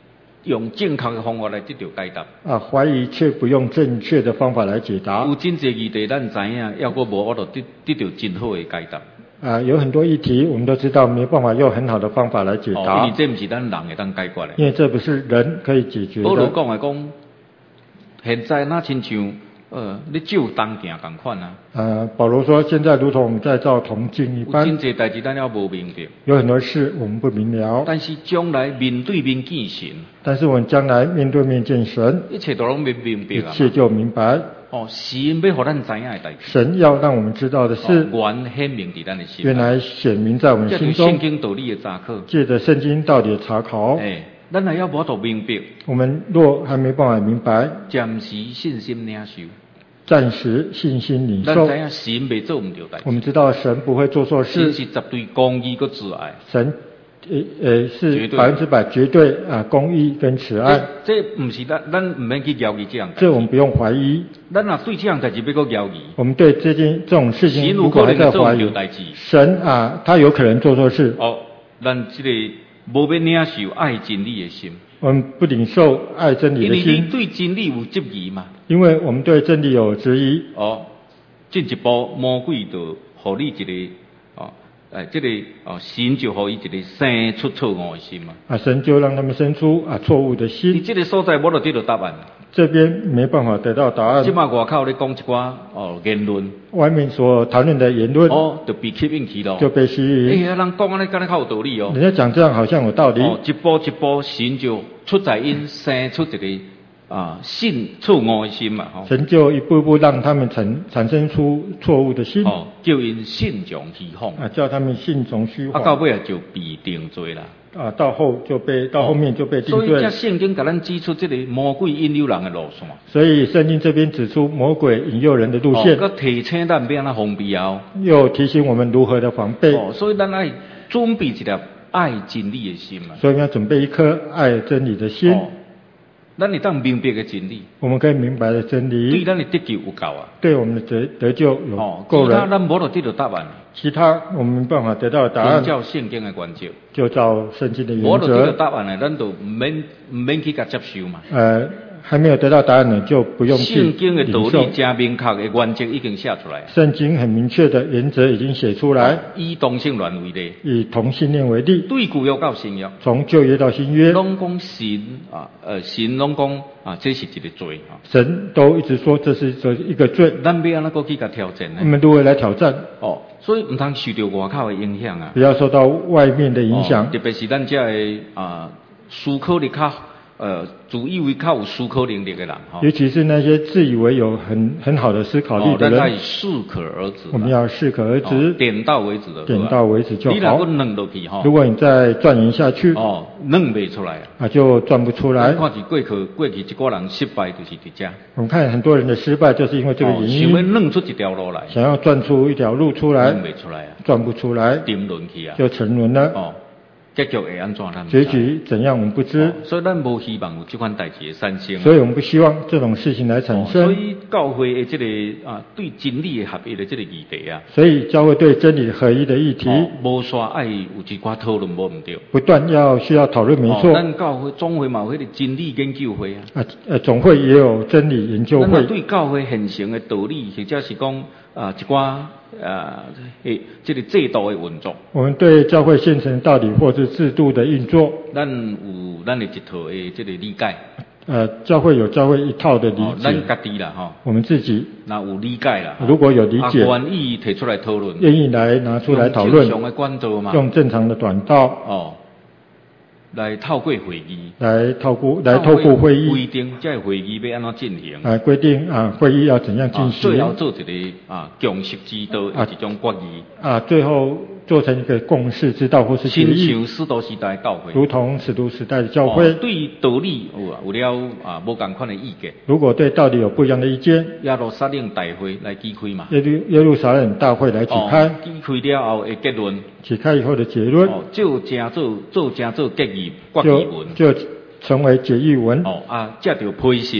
用正确的方法来得到解答。
啊，怀疑却不用正确的方法来解答。
有真侪议题咱知影，要搁无我就得得到真好的解答。
啊，有很多议题我们都知道没办法用很好的方法来解答，
哦、因为这不是咱人会当解决的。
因为这不是人可以解决的。
保罗讲的讲，现在那亲像呃，你照东行同款啊。
呃，保罗说，现在如同我们在照铜镜一般，
有真侪代志咱要无明白，
有很多事我们不明了，
但是将来面对面见神，
但是我们将来面对面见神，
一切都拢明明白啊。
一切就明白。
哦，神要互咱知影的代志，
神要让我们知道的是，
哦、原显明伫咱的心，
原来显明在我们心中。
圣经道理的查考，
借着圣经道理的查考，
哎，咱也要无度明白。
我们若还没办法明白，
暂时信心领受，
暂时信心领受。
咱知影神袂做唔对代志，
我们知道神不会做错事，
神是绝对公义个慈爱。
神呃呃是百分之百绝对啊公义跟慈爱。
这这不是咱咱唔免去交疑这样。
这我们不用怀疑。
咱若对这样代志要搁交疑，
我们对这件这种事情如果还在怀疑，神啊他有可能做错事。
哦，咱这个无要领受爱真理的心。
我们不领受爱真理的心，
因为你对真理有质疑嘛。
因为我们对真理有质疑。
哦，进一步魔鬼就互你一个哦，哎，这个哦，神就互伊一个生出错误的心嘛。
啊，神就让他们生出啊错误的心。
你这个所在我就得到答案。
这边没办法得到答案。
即马外口咧讲一寡哦言论，
外面所谈论的言论，
哦，就被吸引去咯，
就被吸引。
哎呀，人讲安尼，敢若较有道理哦。
人家讲这样好像有道理。
哦，一步一步，神就出在因生出一个啊信错误的心嘛，吼、哦。
神就一步步让他们产产生出错误的心。
哦，叫因信从虚谎。
啊，叫他们信从虚谎。
啊，到尾啊就被定罪啦。
啊，到后就被到后面就被定罪。
所以，这圣经给咱指出这个魔鬼引诱人的路线。
所以，圣经这边指出魔鬼引诱人的路线。
哦，提醒咱要安怎防备哦。
又提醒我们如何的防备。
哦，所以咱爱准备一粒爱真理的心嘛。
所以，我们要准备一颗爱真理的心。
哦，咱会当明白的真理。
我们可以明白的真理。
对咱的得救有够啊。
对我们的得得救有够了。
其他咱无得得到答案。
其他我们没办法得到答案，
就照圣经的原则，
就照圣经的原则。
无得得到答案呢，咱就唔免唔免去甲接受嘛。
呃，还没有得到答案呢，就不用去
圣经的道理真明确的原则已经写出来。
圣经很明确的原则已经写出来。
以同性恋为例，
以同性恋为例，
对旧约到新约，
从旧约到新约，
拢讲神啊，呃，神拢讲啊，这是一个罪啊。
神都一直说这是这一个罪。
咱要安怎个去甲挑战呢？
我们如何来挑战？
哦，所以唔通受到外口的影响啊。
不要受到外面的影响。
哦、特别是咱这个啊，思考力较呃，自以为较有思考能力的人哈。
尤其是那些自以为有很很好的思考力的人。
哦，适可而止。
我们要适可而止。
哦、点到为止的。
点到为止就好。
你如果弄落去哈。
如果你再钻研下去。
哦，弄不出来。
啊，就钻不出来。
看起过去过去一个人失败就是伫这。
我们看很多人的失败就是因为这个原因。
哦、想要弄出一条路来。
想要钻出一条路出来。
弄不出来啊。
钻不出来。
沉沦去啊。
就沉沦了。
哦。结局会安怎？
结局怎样我们不知。
哦、所以咱无希望有这款代志的产生。
所以我们不希望这种事情来产生。
哦、所以教会的这个啊，对真理的合一的这个议题啊。
所以教会对真理合一的议题。
哦、无煞爱有一寡讨论无唔对。
不断要需要讨论没错。
哦、咱教会总会嘛有迄个真理研究会啊。
啊呃，总会也有真理研究会。
咱对教会现行的道理，或者是讲啊一寡。啊，诶，这个制度的运作，
我们对教会现成道理或是制度的运作，
咱有咱的一套的这个理解。
呃，教会有教会一套的理解。
咱家己啦，哈。
我们自己。
那有理解啦。
如果有理解，
啊，愿意提出来讨论。
愿意来拿出来讨论。
用正常的管道嘛。
用正常的短道。
哦。来透过会议，
来透过来透过会议
规定，这个会议要安怎进行？
来规定啊，会议要怎样进行？
啊、最后做一个啊共识之道，啊、一种决议。
啊，最后做成一个共识之道或是决议。
亲像使徒时代教会，
如同使徒时代的教会。
哦、对道理有有了啊无同款的意见。
如果对道理有不一样的意见，
耶路撒冷大会来举开嘛。
耶路耶路撒冷大会来举开。
哦、举开了后的结论。
举开以后的结论。
哦，就正做做正做决议决议文。
就就成为决议文。
哦啊，借着批信。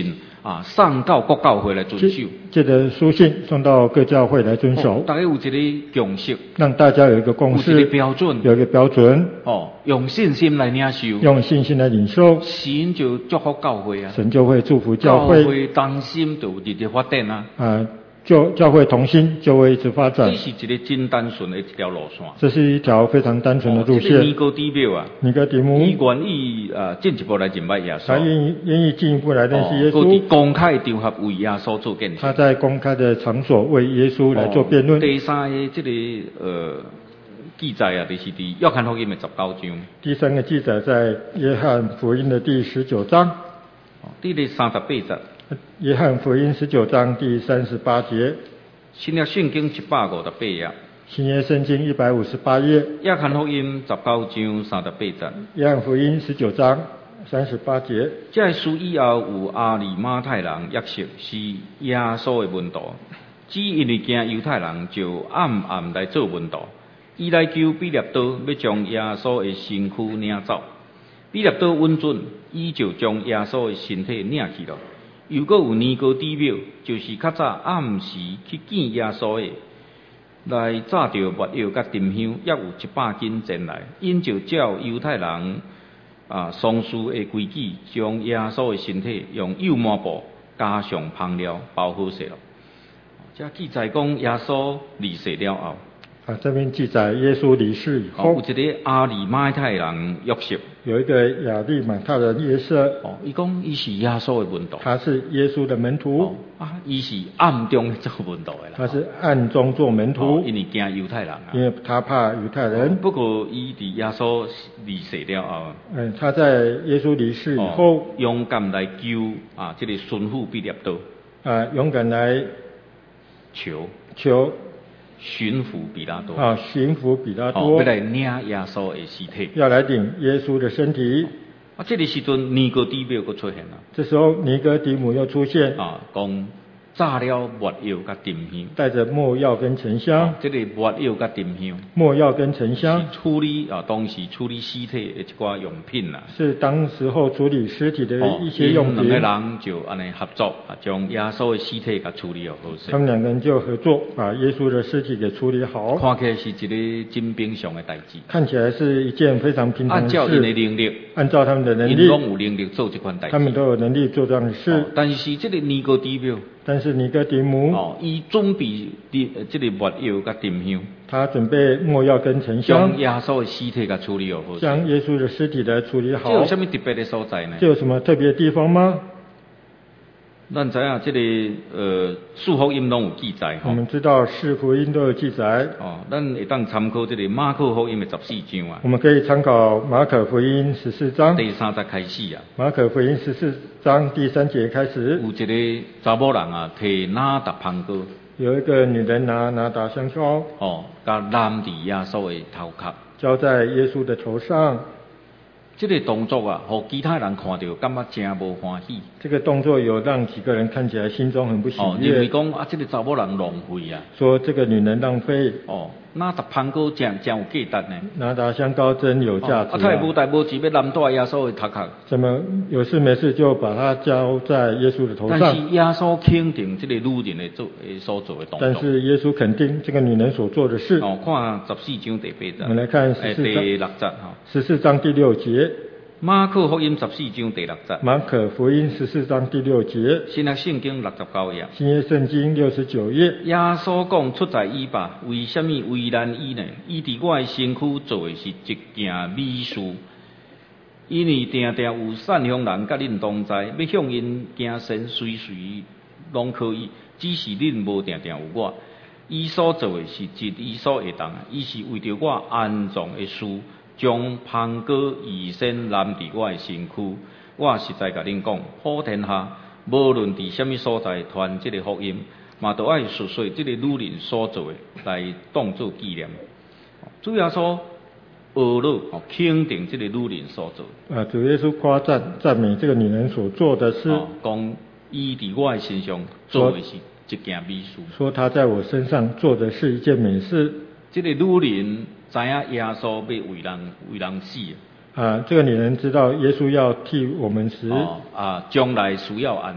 啊送到各教会来遵守。
借着书信送到各教会来遵守，
大家有一个共识，
让大家有一个共识，
有一个标准，
有一个标准。
哦，用信心来领受，
用信心来领受，
神就祝福教会啊，
神就会祝福教会，
教会同心就日日发展啊。
啊，就教会同心就会一直发展。
这是一个真单纯的一条路线。
这是一条非常单纯的路线。
哦，这个尼哥底母啊，
尼哥底母，
伊愿意啊进一步来敬拜耶稣，
他愿意愿意进一步来认识耶稣。
哦，公开场合为耶稣做见证。
他在公开的场所为耶稣来做辩论。
哦，第三个这个呃记载啊，就是伫约翰福音的十九章。
第三个记载在约翰福音的第十九章。
哦，第第三十八节。
约翰福音十九章第三十八节。
新约圣经一百五十八页。
新约圣经一百五十八页。
约翰福音十九章三十八节。
约翰福音十九章三十八节。
这书以后有阿里马太人约瑟是耶稣的门徒，只因为惊犹太人，就暗暗来做门徒。伊来求彼拉多要将耶稣的身躯领走。彼拉多允准，伊就将耶稣的身体领去了。又搁有尼哥底母，就是较早暗时去见耶稣的，来炸着抹药甲沉香，约有一百斤前来，因就照犹太人啊丧事的规矩，将耶稣的身体用油抹布加上香料包好势了。这记载讲耶稣离世了后。
啊，这边记载耶稣离世以后，
哦，有一个阿里马太人约瑟，
有一个亚利马太人约瑟，
哦，伊讲伊是耶稣的门徒，
他是耶稣的门徒，
哦、啊，伊是暗中做门徒的啦，
他是暗中做门徒，
哦、因为惊犹太人啊，
因为他怕犹太人。
哦、不过伊伫耶稣离世了后，
嗯，他在耶稣离世以后，
哦、勇敢来救啊，这个孙妇彼拉多，
啊，勇敢来
求
求。
巡抚比拉多
啊，巡抚比拉多，
哦，要来领耶稣的尸体，
要来领耶稣的身体。
啊，这个时阵尼哥底母又出现了。
这时候尼哥底母又出现，
啊，讲炸了抹药甲沉香，
带着没药跟沉香。
啊，这个抹药甲沉香，
没药跟沉香
是处理啊，当时处理尸体的一寡用品啦。
是当时候处理尸体的一些用品。
哦，两个人就安尼合作啊，将耶稣的尸体甲处理好好势。
他们两个人就合作，把耶稣的尸体给处理好。
看起来是一个真平常的代志。
看起来是一件非常平常的事。
按照因的能力，
按照他们的能力，
因拢有能力做这款代志。
他们都有能力做这样的事。
哦，但是这个尼哥底母，
但是尼哥底母，
哦，伊准备的这个抹药甲沉香，
他准备没药跟沉香，
将耶稣的尸体甲处理好好，
将耶稣的尸体来处理好。
这有什么特别的所在呢？
这有什么特别的地方吗？
咱知影这个呃四福音拢有记载。
我们知道四福音都有记载。
哦，咱会当参考这个马可福音的十四章啊。
我们可以参考马可福音十四章
第三节开始啊。
马可福音十四章第三节开始。
有一个查某人啊，摕哪达香膏。
有一个女人拿拿达香膏。
哦，甲染伫耶稣的头壳。
浇在耶稣的头上。
这个动作啊，互其他人看到，感觉真无欢喜。
这个动作有让几个人看起来心中很不喜悦。
哦，认为讲啊，这个查某人浪费啊。
说这个女人浪费。
哦，哪达香膏真真有价值呢？
拿达香膏真有价值啊！
啊，他也无代无志要染在耶稣的头壳。
怎么有事没事就把它浇在耶稣的头上？
但是耶稣肯定这个女人的做诶所做的动作。
但是耶稣肯定这个女人所做的事。
哦，看十四章第八节。
我们来看十四章
第六节哈。
十四章第六节。
马可福音十四章第六节。
马可福音十四章第六节。
新约圣经六十九页。
新约圣经六十九页。
耶稣讲出在伊吧，为什么为难伊呢？伊伫我的身躯做的是一件美事，因为定定有善良人甲恁同在，要向因行善，随随拢可以，只是恁无定定有我。伊所做的是一伊所会当，伊是为着我安葬的事。将香膏预先染伫我的身躯，我实在甲恁讲，普天下无论伫什么所在传这个福音，嘛都爱述说这个女人所做的，来当作纪念。主要说，俄勒哦肯定这个女人所做。
啊，主耶稣夸赞赞美这个女人所做的事。
哦，讲伊伫我的身上做的是一件美事。
说她在我身上做的是一件美事。
这个女人知影耶稣要为人为人死
啊，这个女人知道耶稣要替我们死。
哦啊，将来需要安葬。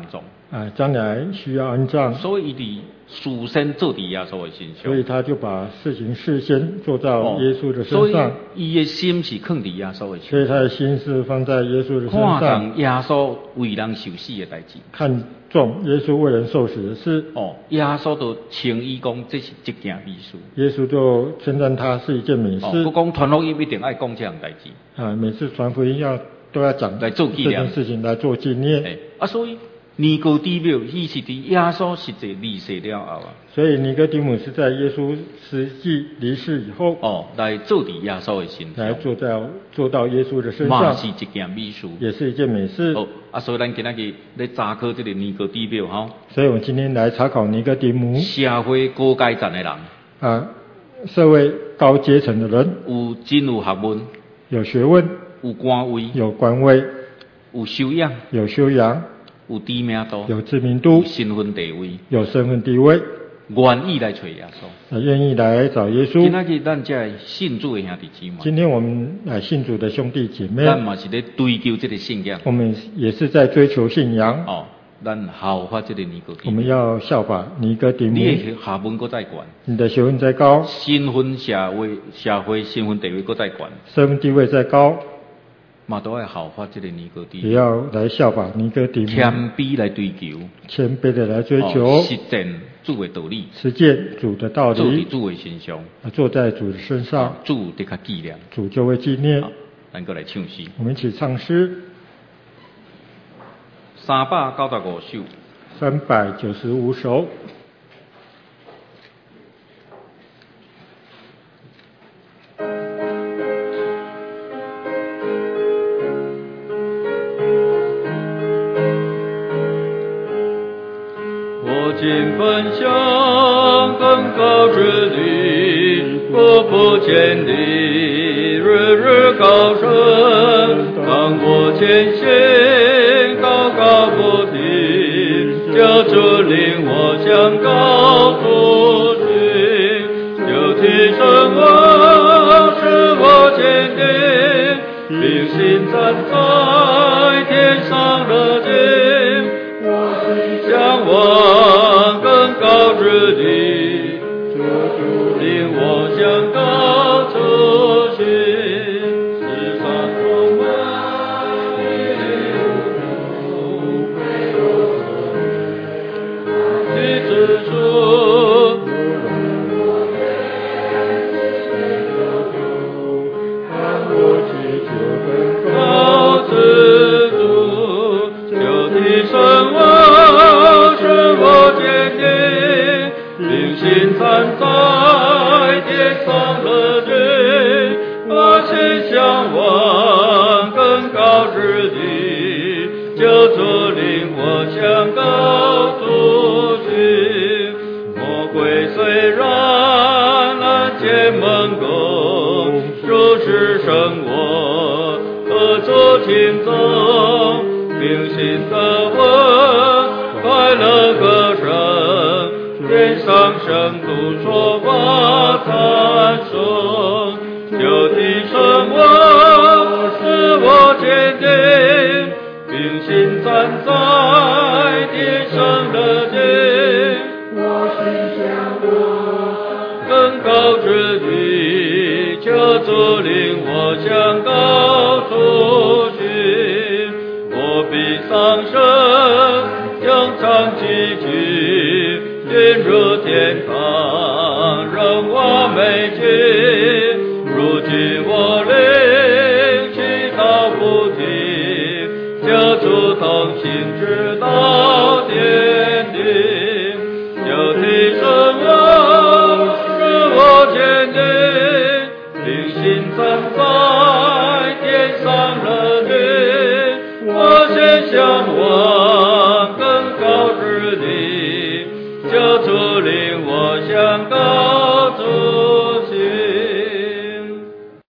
啊，将来需要安葬，
所以伊伫事先做伫耶稣的身上，
所以他就把事情事先做到耶稣的身
所以
上，
伊的心是放伫耶稣的
所以
身上，
他的心是放在耶稣的身
看
上，
重耶稣为人受死的代志。
看重耶稣为人受死的事，
哦，耶稣就称伊讲这是一件美事。
耶稣就称赞他是一件美事。
哦，佮讲传福音一定爱讲这样代志。
啊，每次传福音要都要讲
来做纪
这
念
件事情来做纪念。
哎，啊，所以尼哥底母伊是伫耶稣实际离世了后啊，
所以尼哥底母是在耶稣实际离世以后，
哦，来做伫耶稣的身上，
来做到做到耶稣的身上，
嘛是一件美事，
也是一件美事。
哦，啊，所以咱今仔日咧查考这个尼哥底母吼，
所以我们今天来查考尼哥底母，
社会高阶层的人，
啊，社会高阶层的人，
有真有学问，
有学问，
有官位，
有官位，
有修养，
有修养，
有知名度，
有知名度，
有身份地位，
有身份地位，
愿意来找耶稣。
呃愿意来找耶稣。
今仔日咱这信主的兄弟姊妹，
今天我们来信主的兄弟姐妹，
咱嘛是咧追求这个信仰。
我们也是在追求信仰。
哦，咱效法这个尼哥底母，
我们要效法尼哥底母。
你的学问搁再悬，
你的学问再高，
身份社会社会身份地位搁再悬，
身份地位再高，
嘛都要效法这个尼哥底
也
母，
要来效法尼哥底母，
谦卑来追求，
谦卑的来追求，
哦实践主的道理，
实践主的道理，
做伫主的身上，
啊坐在主的身上，
主得较纪念。
主就会纪念。
好，咱过来唱诗，
我们一起唱诗，
三百九十五首。
三百九十五首。
我今分享更高之力，不不见地，日日高升。当我前行，高高不停，就主领我向高处去，就提升我，使我坚定，并心站在天上的顶。向往更高之地，领我向高处去，世上充满你之处，高之处，就提升我，使我坚定，并心站在天上的君，我心向往更高之地，就主领我向高处去。魔鬼虽然拦截门弓，如是生我，何足轻重？并心的问，快乐歌声，天上圣徒说话赞颂，就提升我，使我坚定，并心站在天上的顶。我心向我更高之地，就主领我向高处去。我必上升，将长积聚，进入天堂，荣华美景。如今我灵祈祷不停，就主同行直到天地，就提升我，使我坚定，并心站在天上的顶。我心向往